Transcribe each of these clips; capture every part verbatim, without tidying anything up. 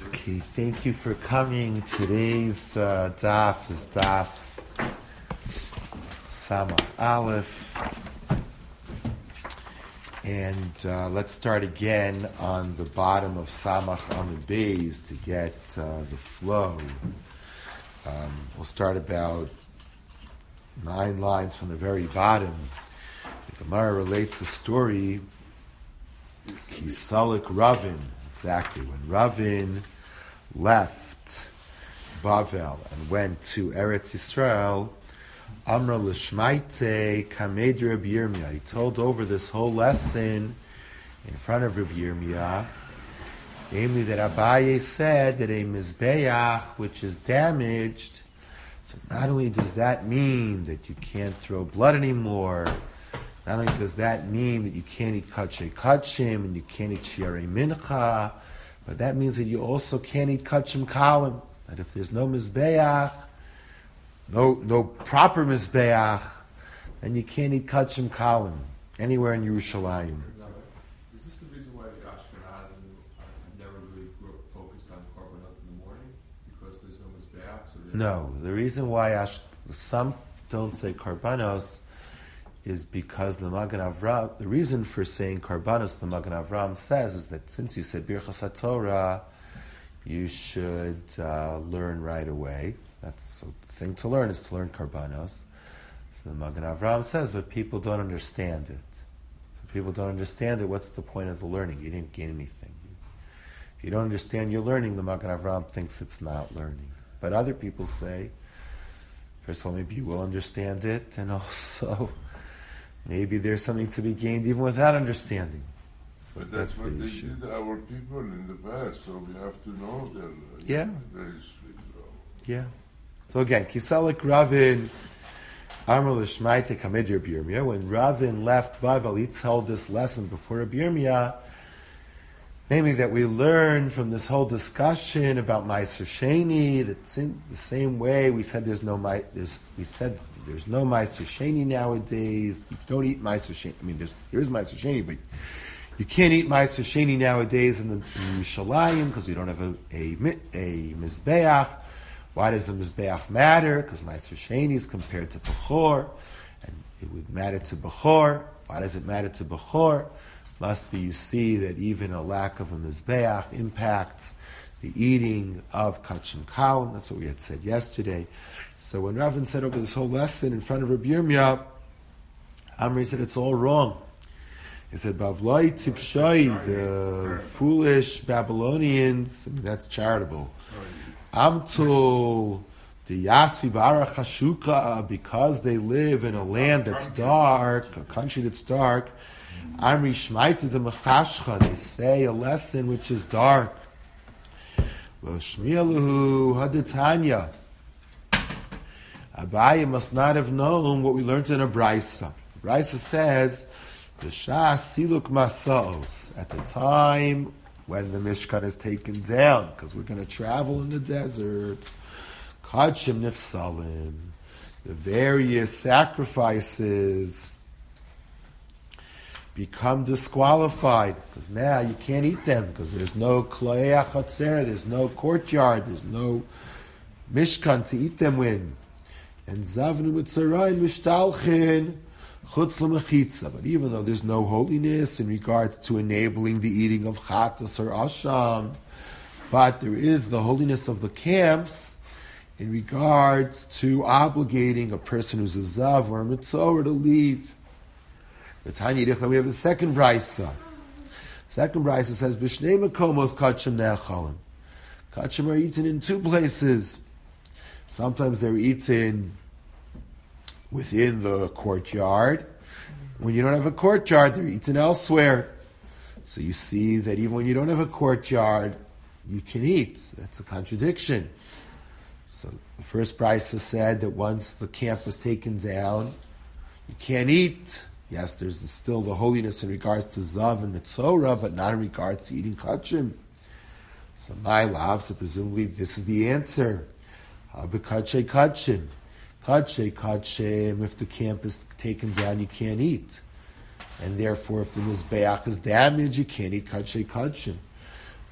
Okay, thank you for coming. Today's uh, daf is daf Samach Aleph. And uh, let's start again on the bottom of Samach Amud Beis to get uh, the flow. Um, we'll start about nine lines from the very bottom. The Gemara relates the story, Kisalik Ravin, exactly, when Ravin left Bavel and went to Eretz Yisrael, Amra l'shmaite kamed Rabbi Yirmiyah. He told over this whole lesson in front of Rabbi Yirmiyah, namely that Abaye said that a mizbeach which is damaged, so not only does that mean that you can't throw blood anymore, not only does that mean that you can't eat kachei kachim and you can't eat shiarei mincha, but that means that you also can't eat kachim kalim. That if there's no mizbeach, no no proper mizbeach, then you can't eat kachim kalim anywhere in Yerushalayim. Is this the reason why the Ashkenazim never really focused on korbanot in the morning? Because there's no mizbeach? So no, the reason why Ash, some don't say korbanos is because the Magen Avraham, the reason for saying Karbanos, the Magen Avraham says, is that since you said Birchas HaTorah, you should uh, learn right away. That's so the thing to learn is to learn Karbanos. So the Magen Avraham says, but people don't understand it. So people don't understand it, what's the point of the learning? You didn't gain anything. If you don't understand your learning, the Magen Avraham thinks it's not learning. But other people say, first of all, maybe you will understand it, and also maybe there's something to be gained even without understanding. So but that's, that's what the they issue. did our people in the past, so we have to know that. Uh, Yeah. There is, uh, Yeah. So again, Kisalik Ravin, Amar l'shmaite kamed Rabbi Yirmiyah. When Ravin left Bavel, he told this lesson before Rabbi Yirmiyah, namely that we learn from this whole discussion about Ma'aser Sheni, that's in the same way we said there's no there's we said there's no Ma'aser Sheni nowadays. You don't eat Ma'aser Sheni. I mean, there's, there is Ma'aser Sheni, but you can't eat Ma'aser Sheni nowadays in the in Yerushalayim because we don't have a a, a mizbeach. Why does the mizbeach matter? Because Ma'aser Sheni is compared to Bechor, and it would matter to Bechor. Why does it matter to Bechor? Must be you see that even a lack of a mizbeach impacts the eating of kachim kalim. That's what we had said yesterday. So when Ravin said over this whole lesson in front of Rabbi Yirmiyah, Amri said it's all wrong. He said, Bavloi Tipshai, the foolish Babylonians, I mean, that's charitable. Amtul, the Yasvi Barach Hashuka, because they live in a land that's dark, a country that's dark, Amri Shmaita the Mechashcha, they say a lesson which is dark. Lo Shmiyaluhu Haditanya. Abaye must not have known what we learned in a Brisa. Brisa says, B'shas siluk masos, at the time when the Mishkan is taken down, because we're going to travel in the desert, Kachim nifsalim, the various sacrifices become disqualified, because now you can't eat them, because there's no Klei Achatzer, there's no courtyard, there's no Mishkan to eat them in. And Zavnu Mitzrayim Mishtalchin Chutz L'Mechitza. But even though there's no holiness in regards to enabling the eating of Chatas or Asham, but there is the holiness of the camps in regards to obligating a person who's a Zav or a Mitzorah to leave. The Tanya Yidichla, we have a second brisa. Second brisa says, B'shnei Makomos Kachim Ne'achalim. Kachim are eaten in two places. Sometimes they're eaten within the courtyard. When you don't have a courtyard, they're eaten elsewhere. So you see that even when you don't have a courtyard, you can eat. That's a contradiction. So the first brisa said that once the camp was taken down, you can't eat. Yes, there's still the holiness in regards to Zav and Mitzorah, but not in regards to eating Kachim. So my love, so presumably this is the answer. Kachei Kachim. Kachei Kachim, if the camp is taken down, you can't eat. And therefore, if the Mizbeach is damaged, you can't eat Kachei Kachim.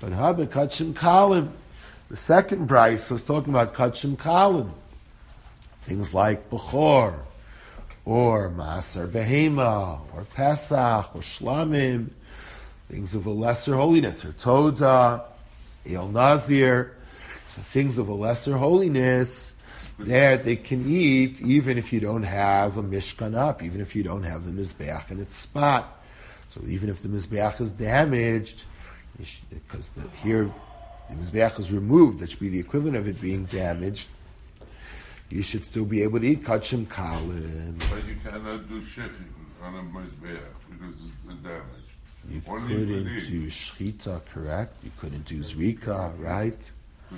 But Habe Kachim Kalim. The second Bryce is talking about Kachim Kalim. Things like Bechor, or Maser Behema, or Pesach, or Shlamim, things of a lesser holiness, or Toda, El Nazir, so things of a lesser holiness, there they can eat even if you don't have a Mishkan up, even if you don't have the Mizbeach in its spot. So even if the Mizbeach is damaged, because the, here the Mizbeach is removed, that should be the equivalent of it being damaged, you should still be able to eat Kachim Kalim. But you cannot do shechit on a Mizbeach because it's the damage. You Only couldn't you do Shchita, correct? You couldn't do Zrika, right?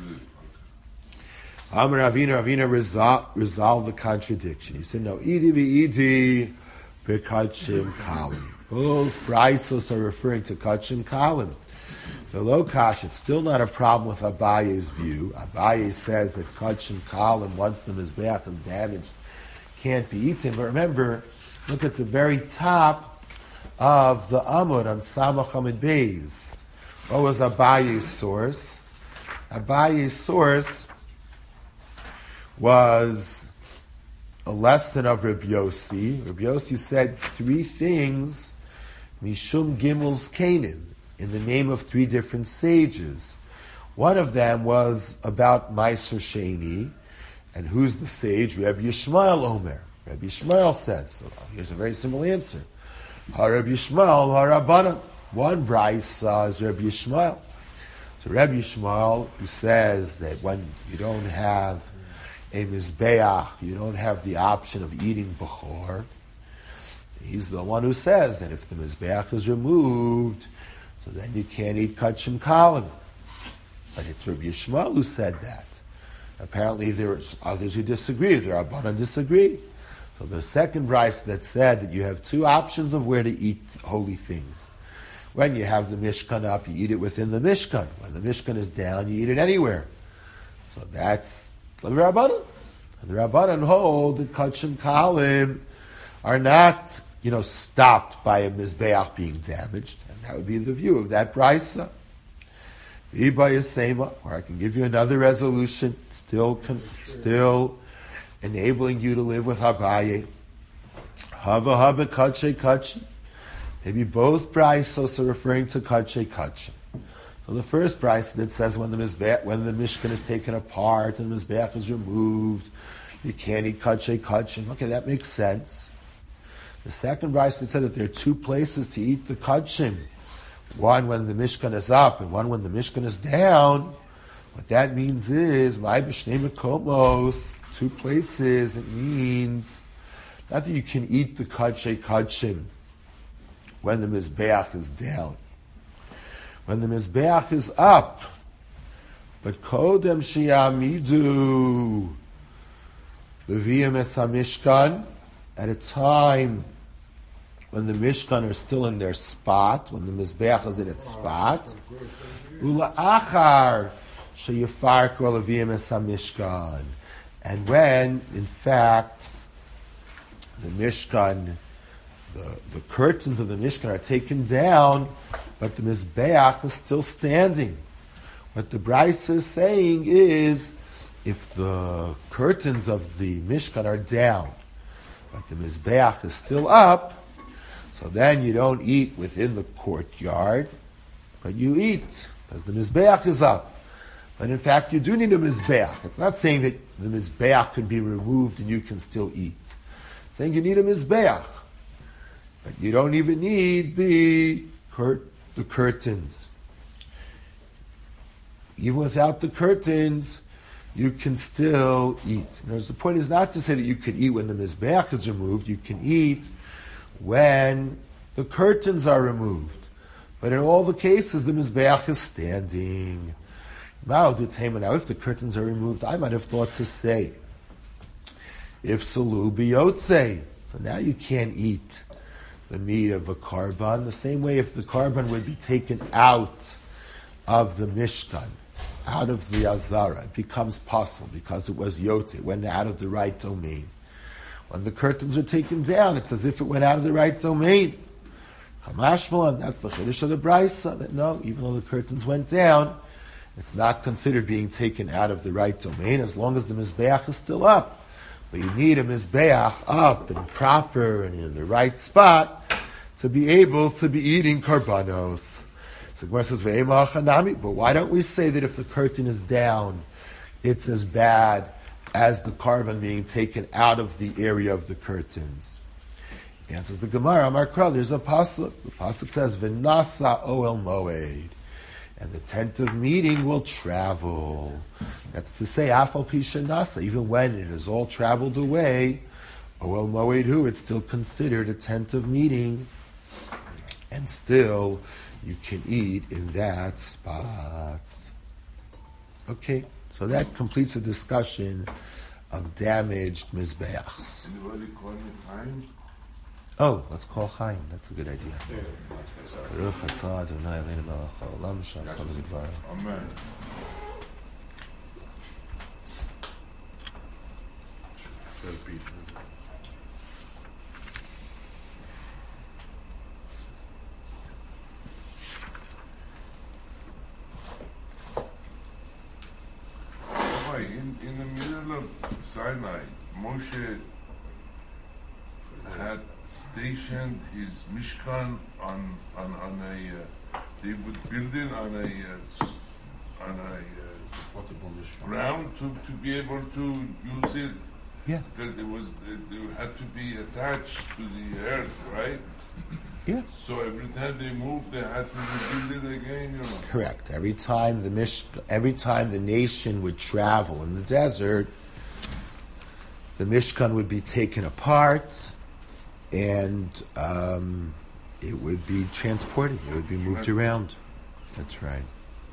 Amar Ravina, Ravina resol- resolved the contradiction. He said, no, Idi v'Idi b'Kachim Kalim. Both Braisos are referring to Kachim Kalim. The Lokash, it's still not a problem with Abaye's view. Abaye says that Kachim Kalim, once the Mizbeach is damaged, can't be eaten. But remember, look at the very top of the Amud on Samach Hamid Beis. What was Abaye's source? Abaye's source was a lesson of Rabbi Yossi. Rabbi Yossi said three things, Mishum Gimel's Canaan, in the name of three different sages. One of them was about Meiser Sheni, and who's the sage? Rabbi Yishmael Omer. Rabbi Yishmael says. So here's a very simple answer. Ha Rabbi Yishmael, ha Rabbanan. One brayso is Rabbi Yishmael. So Rabbi Yishmael, who says that when you don't have a mizbeach, you don't have the option of eating bechor, he's the one who says that if the mizbeach is removed, so then you can't eat kachim kalim. But it's Rabbi Yishmael who said that. Apparently there's others who disagree. The Rabbanan disagree. So the second brayso that said that you have two options of where to eat holy things. When you have the Mishkan up, you eat it within the Mishkan. When the Mishkan is down, you eat it anywhere. So that's the Rabbanan. And the Rabbanan hold that Kachim Kalim are not, you know, stopped by a Mizbeach being damaged. And that would be the view of that brayso. Iba Yasema, or I can give you another resolution, still still enabling you to live with Abaye. Hava haba kache kache. Maybe both braysos are referring to kache kache. So the first brayso that says when the mizbeach, when the Mishkan is taken apart and the mizbeach is removed, you can't eat kache kache. Okay, that makes sense. The second brayso that said that there are two places to eat the kachim. One when the Mishkan is up and one when the Mishkan is down. What that means is, my b'shnei mekomos, two places, it means not that you can eat the kache kachim when the Mizbeach is down. When the Mizbeach is up, but kodem sheyamidu leviyim es hamishkan, at a time when the Mishkan are still in their spot, when the Mizbeach is in its spot, ula'achar sheyifarku leviyim es hamishkan, and when, in fact, the Mishkan, the, the curtains of the Mishkan are taken down, but the Mizbeach is still standing. What the brayso is saying is, if the curtains of the Mishkan are down, but the Mizbeach is still up, so then you don't eat within the courtyard, but you eat, because the Mizbeach is up. But in fact, you do need a Mizbeach. It's not saying that the Mizbeach can be removed and you can still eat. It's saying you need a Mizbeach. But you don't even need the, cur- the curtains. Even without the curtains, you can still eat. In other words, the point is not to say that you can eat when the Mizbeach is removed. You can eat when the curtains are removed. But in all the cases, the Mizbeach is standing. Now, if the curtains are removed, I might have thought to say, if salu biyotze, so now you can't eat the meat of a karban, the same way if the karban would be taken out of the Mishkan, out of the Azara, it becomes possible because it was yotze, it went out of the right domain. When the curtains are taken down, it's as if it went out of the right domain. Kamashmalan, that's the chiddush of the Brisa, that no, even though the curtains went down, it's not considered being taken out of the right domain as long as the Mizbeach is still up. But you need a Mizbeach up and proper and in the right spot to be able to be eating karbanos. So Gemara says, "Ve'ema chanami." But why don't we say that if the curtain is down, it's as bad as the carbon being taken out of the area of the curtains? Answers the Gemara, Amar Kra, there's a pasuk. The pasuk says, "V'nasa oel moed," and the tent of meeting will travel. That's to say, afal pisha nasa, even when it is all traveled away, oel moed hu, it's still considered a tent of meeting, and still you can eat in that spot. Okay, so that completes the discussion of damaged mizbeachs. Anybody call me Chaim? Oh, let's call Chaim. That's a good idea. Baruch atah Adonai Eloheinu melech haolam sha'akol b'dvarav. Amen. Rabbi, in, in the middle of Sinai, Moshe had stationed his Mishkan on on, on a uh, they would build it on a uh, s- on a uh, ground to, to be able to use it Yes. because it was it, it had to be attached to the earth, right? Yeah. So every time they moved, they had to rebuild it again, you know. Correct. Every time the Mish, every time the nation would travel in the desert, the Mishkan would be taken apart, and um, it would be transported. It would be moved around. That's right.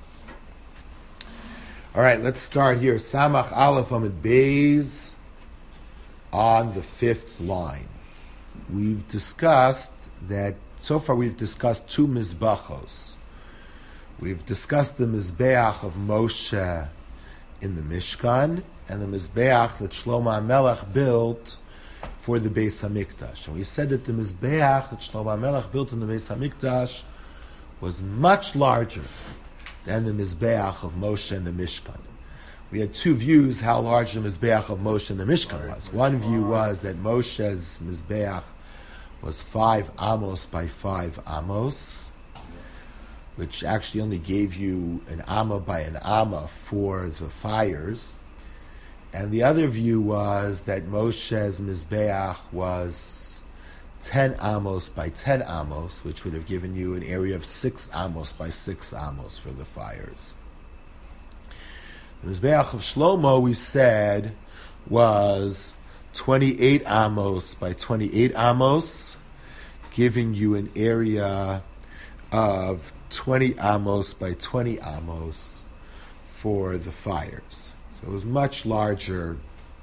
All right, let's start here. Samach Aleph Amid Beis on the fifth line. We've discussed that so far we've discussed two mizbachos. We've discussed the mizbeach of Moshe in the Mishkan and the mizbeach that Shlomo HaMelech built for the Beis HaMikdash. And we said that the mizbeach that Shlomo HaMelech built in the Beis HaMikdash was much larger than the mizbeach of Moshe in the Mishkan. We had two views how large the mizbeach of Moshe in the Mishkan was. One view was that Moshe's mizbeach was five amos by five amos, which actually only gave you an amma by an amma for the fires. And the other view was that Moshe's mizbeach was ten amos by ten amos, which would have given you an area of six amos by six amos for the fires. The mizbeach of Shlomo, we said, was twenty-eight amos by twenty-eight amos, giving you an area of twenty amos by twenty amos for the fires. So it was much larger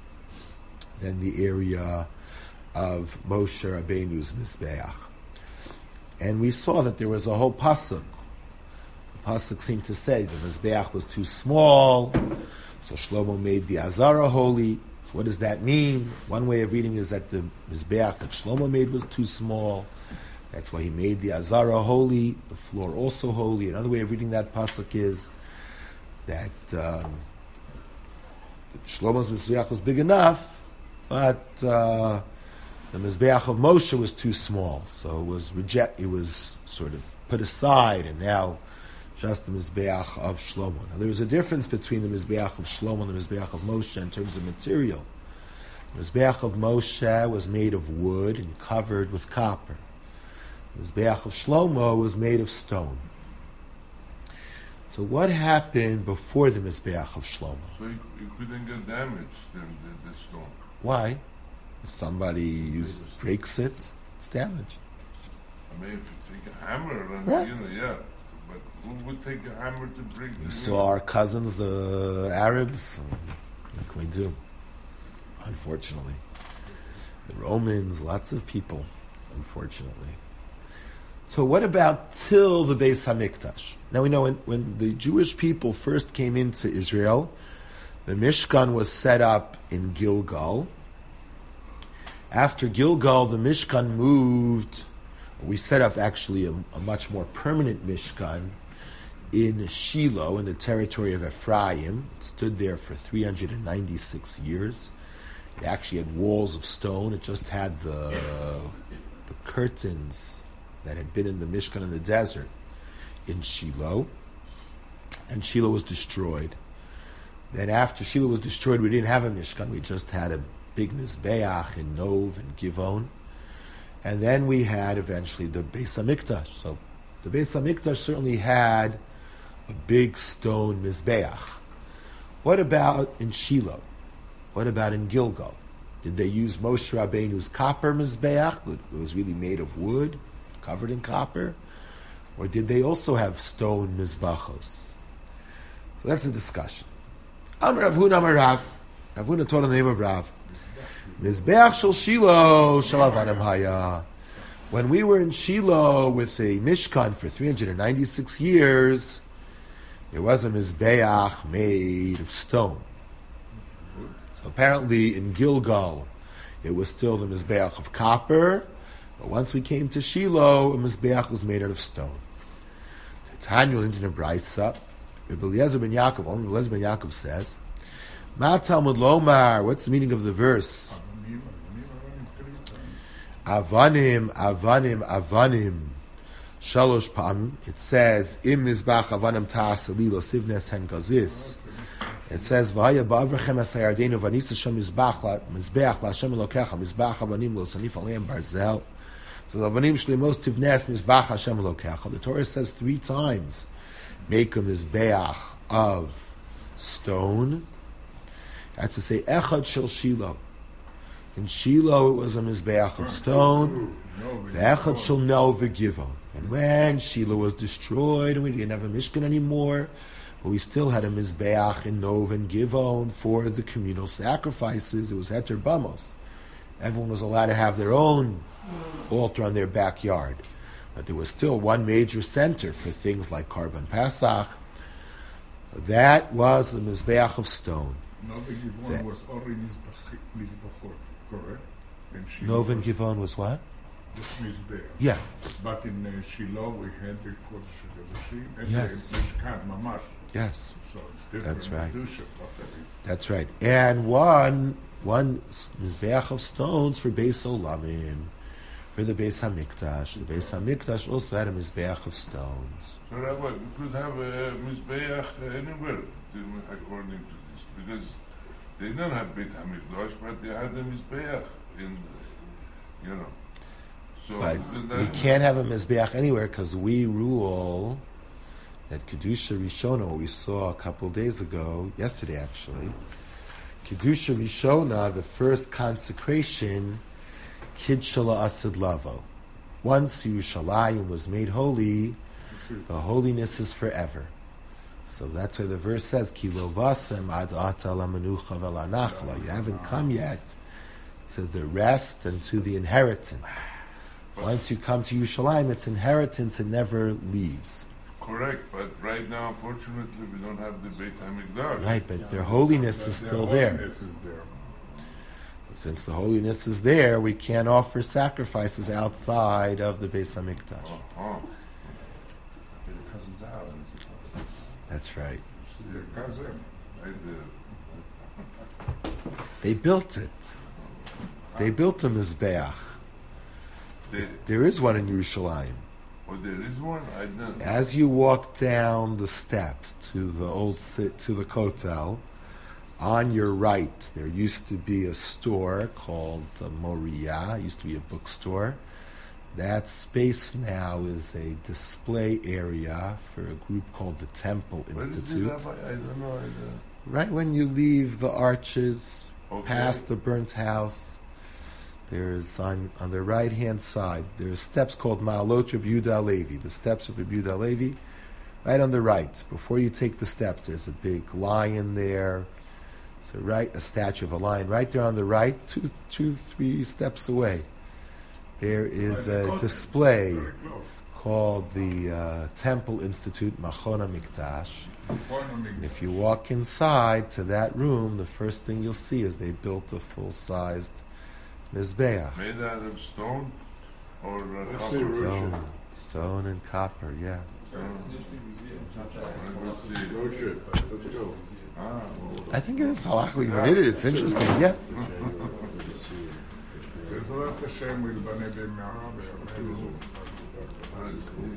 than the area of Moshe Rabbeinu's Mizbeach. And we saw that there was a whole pasuk. The pasuk seemed to say the Mizbeach was too small, so Shlomo made the Azara holy. So what does that mean? One way of reading is that the Mizbeach that Shlomo made was too small. That's why he made the Azara holy, the floor also holy. Another way of reading that pasuk is that um, Shlomo's Mizbeach was big enough, but uh, the Mizbeach of Moshe was too small. So it was reject. It was sort of put aside, and now just the Mizbeach of Shlomo. Now there was a difference between the Mizbeach of Shlomo and the Mizbeach of Moshe in terms of material. The Mizbeach of Moshe was made of wood and covered with copper. The Mizbeach of Shlomo was made of stone. So what happened before the Mizbeach of Shlomo? So you, you couldn't get damaged, then the, the stone. Why? If somebody use, breaks it, it's damaged. I mean, if you take a hammer, and Right. you know, yeah. But who would take a hammer to break You the saw our cousins, the Arabs. What can we do? Unfortunately. The Romans, lots of people, unfortunately. So what about till the Beis HaMikdash? Now we know when, when the Jewish people first came into Israel, the Mishkan was set up in Gilgal. After Gilgal, the Mishkan moved We set up actually a, a much more permanent Mishkan in Shiloh, in the territory of Ephraim. It stood there for three hundred ninety-six years. It actually had walls of stone. It just had the, the curtains that had been in the Mishkan in the desert in Shiloh. And Shiloh was destroyed. Then after Shiloh was destroyed, we didn't have a Mishkan. We just had a big Mizbeach in Nov and Givon. And then we had eventually the Beis HaMikdash. So the Beis HaMikdash certainly had a big stone Mizbeach. What about in Shiloh? What about in Gilgal? Did they use Moshe Rabbeinu's copper Mizbeach? It was really made of wood, covered in copper. Or did they also have stone Mizbachos? So that's a discussion. Amar Rav Huna Amar Rav. Rav Huna taught in the name of Rav. Mizbeach shel Shiloh shel Avanim haya. When we were in Shiloh with a Mishkan for three hundred ninety-six years, there was a Mizbeach made of stone. So apparently in Gilgal, it was still the Mizbeach of copper, but once we came to Shiloh, a Mizbeach was made out of stone. Tanya into the Brisa, Rabbi Eliezer ben Yaakov, Rabbi Eliezer ben Yaakov says, Ma Talmud Lomar, what's the meaning of the verse? Avanim, Avanim, Avanim, Shalosh Pam. It says, Im Mizbach Avanim Ta'as Elilo Sivnes Hen Gazis. It says, V'haya ba'avrachem asayardenu v'anisa shem mizbeach la'Hashem Elokecha mizbeach avanim lo sanif aleim barzel. So the avanim shleimos tivnes mizbeach Hashem Elokecha. The Torah says three times, make a mizbeach of stone. That's to say, echad shel Shiloh. In Shiloh, it was a mizbeach of stone. V'echad shel no v'givon. And when Shiloh was destroyed and we didn't have a Mishkan anymore, but we still had a Mizbeach in Nov and Givon for the communal sacrifices. It was Heter Bamos. Everyone was allowed to have their own altar on their backyard. But there was still one major center for things like Karban Pesach. That was the Mizbeach of stone. Nov and Givon was already Mizbachot, correct? Nov and Givon was what? Just Mizbeach. Yeah. But in uh, Shiloh we had the Kodesh HaKodashim and Yes. the Mishkan Mamash. Yes. So it's different. That's right. Kedusha, totally. That's right. And one one Mizbeach of stones for Beis Olamim, for the Beis HaMikdash. The Beis HaMikdash also had a Mizbeach of stones. So Rabbi, we could have a Mizbeach anywhere, according to this, because they don't have Beit HaMikdash, but they had a Mizbeach in, you know. So But that, we can't have a Mizbeach anywhere because we rule that Kedusha Rishona, what we saw a couple of days ago, yesterday actually, Kedusha Rishona, the first consecration, Kidshala Asid Lavo. Once Yerushalayim was made holy, the holiness is forever. So that's why the verse says, Ki lo vasem ad ata lamenucha velanachla. You haven't come yet to the rest and to the inheritance. Once you come to Yerushalayim, it's inheritance, it never leaves. correct, but right now, unfortunately, we don't have the Beit HaMikdash. Right, but their holiness is still there. Holiness is there. So since the holiness is there, we can't offer sacrifices outside of the Beis HaMikdash. Oh, That's right. Your cousin. I did. They built it. They built a Mizbeach. They, There is one in Yerushalayim. oh, there is one? I didn't. As you walk down the steps to the old sit to the Kotel, on your right there used to be a store called uh, Moriah. It used to be a bookstore. That space now is a display area for a group called the Temple Where is it, Institute. Rabbi? I don't know. I don't- Right when you leave the arches, Okay. past the burnt house, there's on, on the right hand side, there's steps called Ma'alot Reb Yehuda Levi, the steps of Reb Yehuda Levi. Right on the right, before you take the steps, there's a big lion there. So right, a statue of a lion right there on the right, two, two, three steps away. There is a display Very close. called the uh, Temple Institute Machon HaMikdash. And if you walk inside to that room, the first thing you'll see is they built a full-sized Mizbeach. Made out of stone? or uh, Let's copper? say Russia. Stone, stone and copper, yeah. It's an interesting museum. It's not that Let's it's see. Road trip. Let's go. Ah, I think it's halachically permitted. It's interesting, yeah. בעזרת השם הוא ילבנה במהרה בימינו. I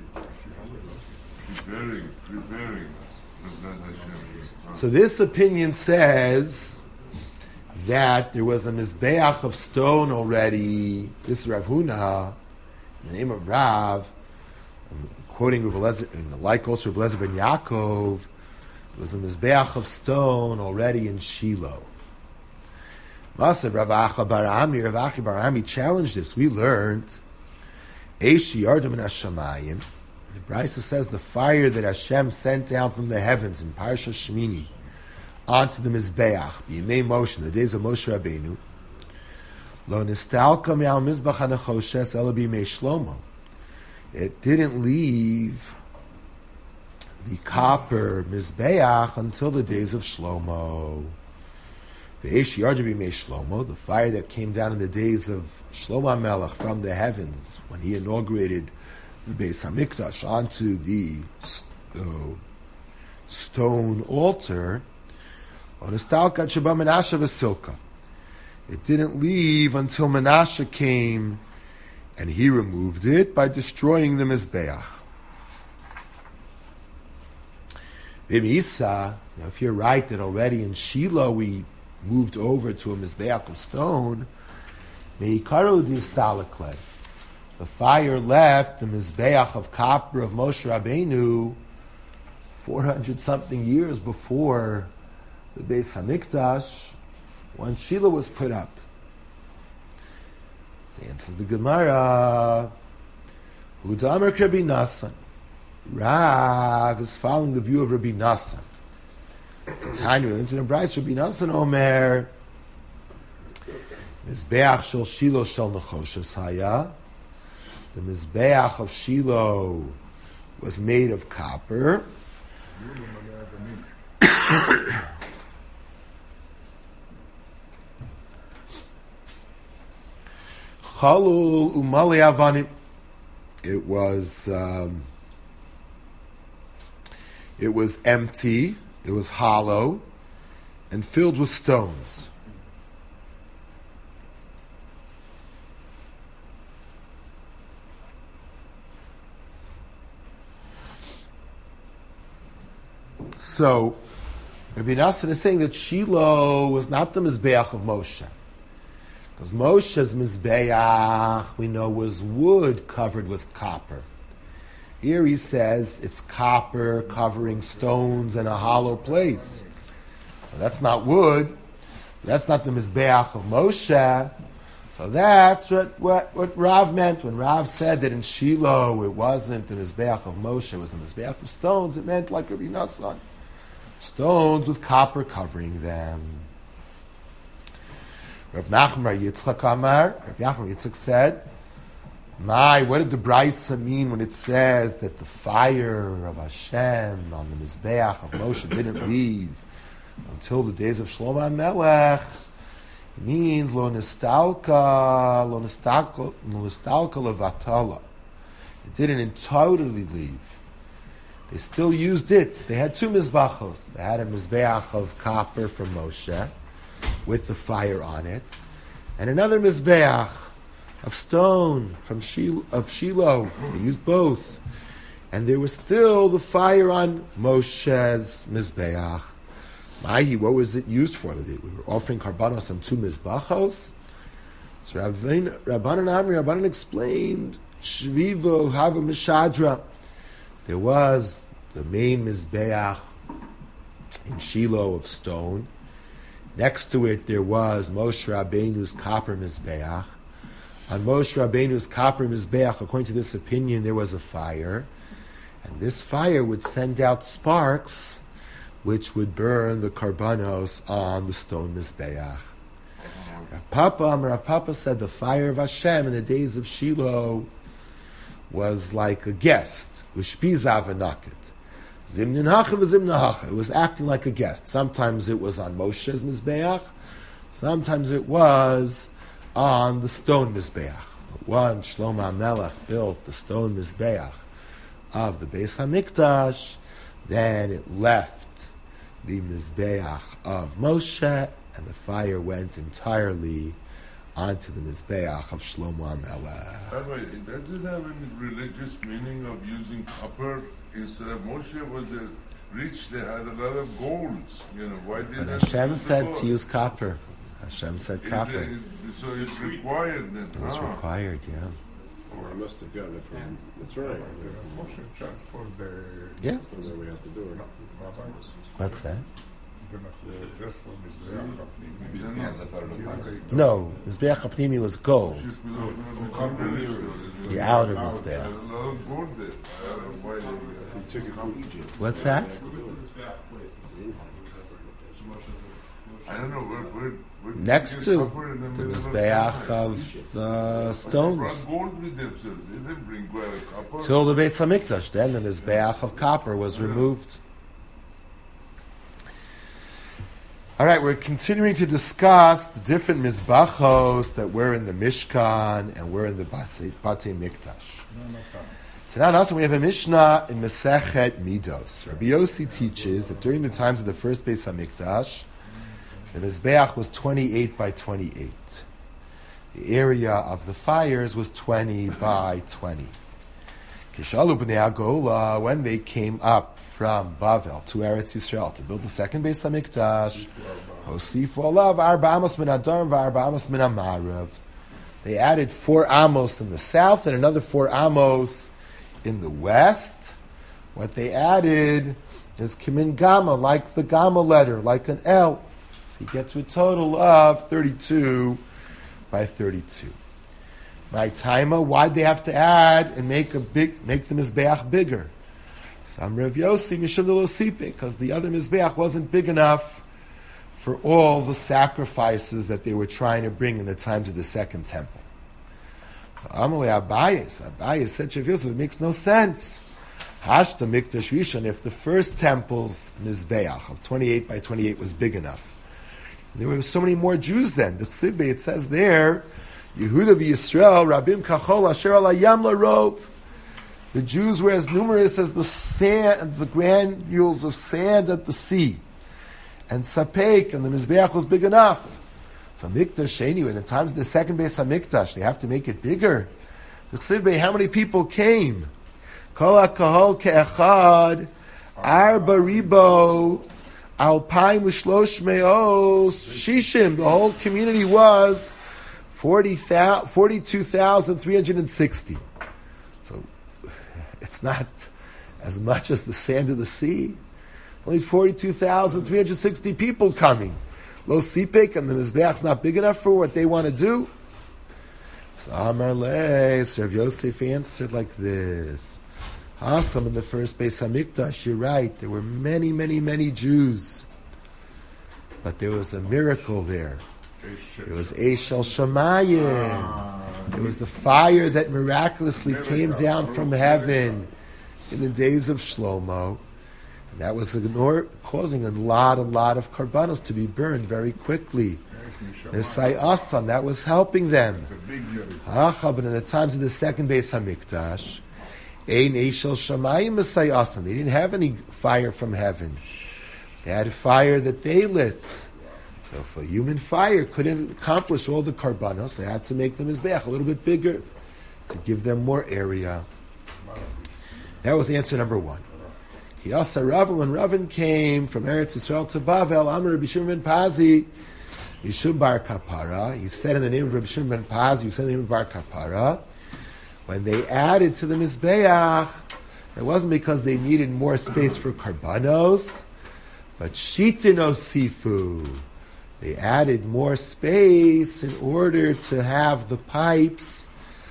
see. Preparing, preparing. Bezrat Hashem. So this opinion says that there was a mizbeach of stone already. This is Rav Huna, in the name of Rav, I'm quoting Rabbi Lezer, and like also Rabbi Lezer ben Yaakov, there was a mizbeach of stone already in Shiloh. Masav Rav Acha bar Ami, Rav Acha bar Ami challenged this. We learned, Eishi Yardum in Hashamayim. The Brisa says the fire that Hashem sent down from the heavens in Parsha Shemini onto the Mizbeach, B'yimei Moshe, in the days of Moshe Rabbeinu, Lo nistalka me'al Mizbach HaNechoshes ela b'yimei Shlomo. It didn't leave the copper Mizbeach until the days of Shlomo. The Eish Yardu b'yimei Shlomo, the fire that came down in the days of Shlomo HaMelech from the heavens when he inaugurated the Beis Hamikdash onto the uh, stone altar, on Estalkat Sheba Menashe Vasilka. It didn't leave until Menashe came and he removed it by destroying the Mizbeach. B'misa, now if you're right that already in Shiloh we moved over to a Mizbeach of stone, Meikaru Distalaklev. The fire left the Mizbeach of copper of Moshe Rabbeinu four hundred something years before the Beis Hamikdash, when Shiloh was put up. So answers the Gemara. Udamer Rabbi Nassan. Rav is following the view of Rabbi Nassan. The Tanya into the Bryce, Rabbi Nassan Omer Mizbeach shel Shiloh shel Nechoshes Haya. The Mizbeach of Shiloh was made of copper. Chalul umali avanim. It was um, it was empty. It was hollow and filled with stones. So, Rabbi Nassan is saying that Shiloh was not the Mizbeach of Moshe. Because Moshe's Mizbeach, we know, was wood covered with copper. Here he says it's copper covering stones in a hollow place. So that's not wood. So that's not the Mizbeach of Moshe. So that's what, what, what Rav meant. When Rav said that in Shiloh it wasn't the Mizbeach of Moshe, it was the Mizbeach of stones, it meant like Rabbi Nassan. Stones with copper covering them. Rav Nachman Yitzchak Amar, Rav Nachman Yitzchak said, My, what did the Brisa mean when it says that the fire of Hashem on the Mizbeach of Moshe didn't leave until the days of Shlomo HaMelech? It means lo nistalka, lo nistalka, lo nistalka levatala. It didn't totally leave. They still used it. They had two mizbachos. They had a mizbeach of copper from Moshe with the fire on it, and another mizbeach of stone from Shiloh, of Shiloh. They used both, and there was still the fire on Moshe's mizbeach. Mahi, what was it used for? We were offering karbanos on two mizbachos. So Rabbanan Amri Rabbanan explained Shvivo Hava Mishadra. There was the main Mizbeach in Shiloh of stone. Next to it, there was Moshe Rabbeinu's copper Mizbeach. On Moshe Rabbeinu's copper Mizbeach, according to this opinion, there was a fire. And this fire would send out sparks, which would burn the karbanos on the stone Mizbeach. Rav Papa, Rav Papa said the fire of Hashem in the days of Shiloh was like a guest. Ushpiza v'naket. Zimnin hacha v'zimnin hacha. It was acting like a guest. Sometimes it was on Moshe's Mizbeach. Sometimes it was on the stone Mizbeach. But once Shlomo HaMelech built the stone Mizbeach of the Beis HaMikdash, then it left the Mizbeach of Moshe, and the fire went entirely onto the Mizbeach of Shlomo HaMelech. By the way, does it have any religious meaning of using copper instead of Moshe was a rich, they had a lot of golds, you know, why did But they Hashem use the said gold? to use copper. Hashem said Is copper. it- is- so it's required then. It was Ah. required, yeah. Or I must have gotten it from, that's right. Moshe just for the Yeah. That's the way we have to do it. rabbis, What's that? the Mach- just for Mizbeach HaPnimi. Maybe it stands up out of the fire. No, Mizbeach HaPnimi was gold. Ship without no religious, The outer there's Mizbeach. a lot of gold there. I don't know why they, uh, He took it from Egypt. What's that? Where was the Mizbeach place? I don't know, where, where, where Next they to get copper in the middle of Mizbeach Sinai? of uh, They stones. brought gold with themselves. They didn't bring uh, copper. Till the Beis HaMikdash. Then the Mizbeach of copper was removed. All right, we're continuing to discuss the different Mizbachos that were in the Mishkan and were in the Base- Batei Mikdash. Tonight also we have a Mishnah in Masechet Midos. Rabbi Yossi teaches that during the times of the first Beis HaMikdash, the Mizbeach was twenty-eight by twenty-eight. The area of the fires was twenty by twenty. Kishalu b'nei Agola, when they came up from Bavel to Eretz Yisrael to build the second Beis HaMikdash, Hosifu alav arba amos min Adar v'arba amos min Amarav. They added four amos in the south and another four amos in the west. What they added is kimin gamma, like the gamma letter, like an L. So you get to a total of thirty-two by thirty-two. My timer, why'd they have to add and make a big, make the Mizbeach bigger? Some Rav Yossi Mishum Losipe, because the other Mizbeach wasn't big enough for all the sacrifices that they were trying to bring in the times of the second temple. So Amalei Abayis, Abayis said to Rav Yosef, it makes no sense. Hashta Mikdash Rishon, if the first temple's Mizbeach of twenty-eight by twenty-eight was big enough. And there were so many more Jews then. The Chsibbe, it says there, Yehuda v'Yisrael, Rabim Kachol Asher Al Hayam Larov. The Jews were as numerous as the sand, the granules of sand at the sea. And Sapek, and the Mizbeach was big enough. So Mikdash Sheni, in the times of the second Beis HaMikdash, they have to make it bigger. The Chsibbe, how many people came? Kol HaKahol Ke'echad, Arba Ribo, Alpayim U'Shlosh Me'os, Shishim. The whole community was forty-two thousand three hundred sixty. So it's not as much as the sand of the sea. Only forty-two thousand three hundred sixty people coming. Lo Sipik, and the Mizbeach's not big enough for what they want to do. So Amar Le, so Rav Yosef answered like this. Awesome, in the first Beis HaMikdash, you're right, there were many, many, many Jews. But there was a miracle there. It was Eshel Shamayim. It was the fire that miraculously came down from heaven in the days of Shlomo. And that was ignore, causing a lot, a lot of karbanos to be burned very quickly. Nesai Asan, that was helping them. But in the times of the second Beis HaMikdash, Ein Eshel Shamayim Nesai Asan. They didn't have any fire from heaven. They had a fire that they lit. So if a human fire couldn't accomplish all the karbanos, they had to make the Mizbeach a little bit bigger to give them more area. That was answer number one. Kiyasa Ravin, when Ravin came from Eretz Yisrael to Bavel, Amar Rabbi Shimon ben Pazi, Yishum Bar Kapara, he said in the name of Rabbi Shimon ben Pazi, he said in the name of Bar Kapara, when they added to the Mizbeach, it wasn't because they needed more space for karbanos, but Shitin Osifu. They added more space in order to have the pipes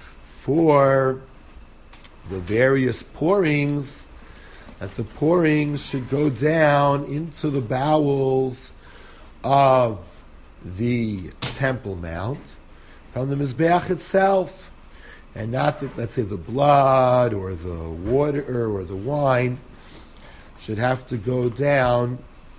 for the various pourings, that the pourings should go down into the bowels of the Temple Mount from the Mizbeach itself, and not that, let's say, the blood or the water or the wine should have to go down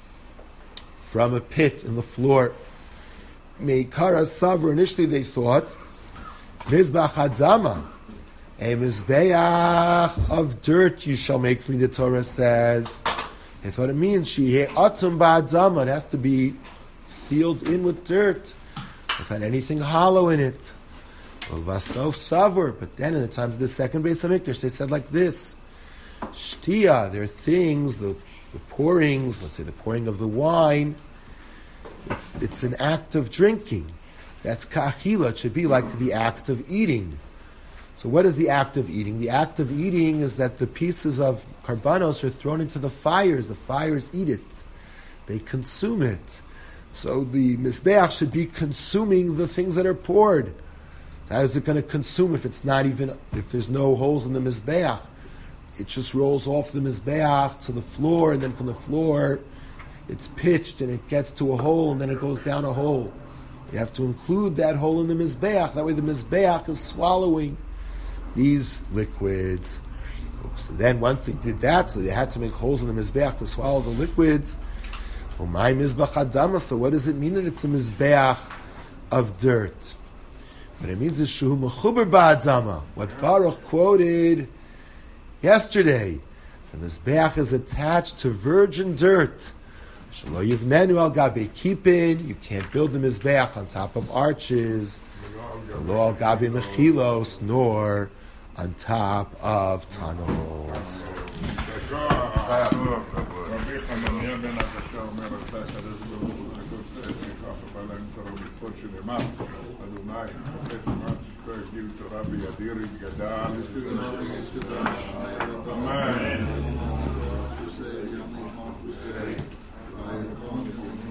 from a pit in the floor. Meikara Savra, initially they thought, Mizbach Adama, a Mizbeach of dirt you shall make for me, the Torah says. That's what it means. She atum ba'adama. It has to be sealed in with dirt, without anything hollow in it. Well, vasof savur. But then in the times of the second Beis Hamikdash, they said like this. Shtia, there are things, the, the pourings, let's say the pouring of the wine, it's it's an act of drinking. That's ka'achila. It should be like the act of eating. So what is the act of eating? The act of eating is that the pieces of karbanos are thrown into the fires. The fires eat it. They consume it. So the mizbeach should be consuming the things that are poured. So how is it going to consume if it's not even, if there's no holes in the mizbeach? It just rolls off the mizbeach to the floor, and then from the floor it's pitched and it gets to a hole, and then it goes down a hole. You have to include that hole in the mizbeach. That way the mizbeach is swallowing these liquids. So then once they did that, so they had to make holes in the mizbeach to swallow the liquids. Well, my mizbach adama, so what does it mean that it's a mizbeach of dirt? What it means is shuhu mechuber ba'adama. What Baruch quoted yesterday. The mizbeach is attached to virgin dirt. Shelo yivnenu al gabe kipin. You can't build the mizbeach on top of arches. V'lo al gabe mechilos, nor on top of tunnels. רבי חנניה בן עקשיא אומר, אתה הקדוש ברוך הוא זכות לפיכך אבל להם תורה ומצוות שנאמר, אדוני חפץ למען צדקו יגדיל תורה בידיר יתגדל. אמן.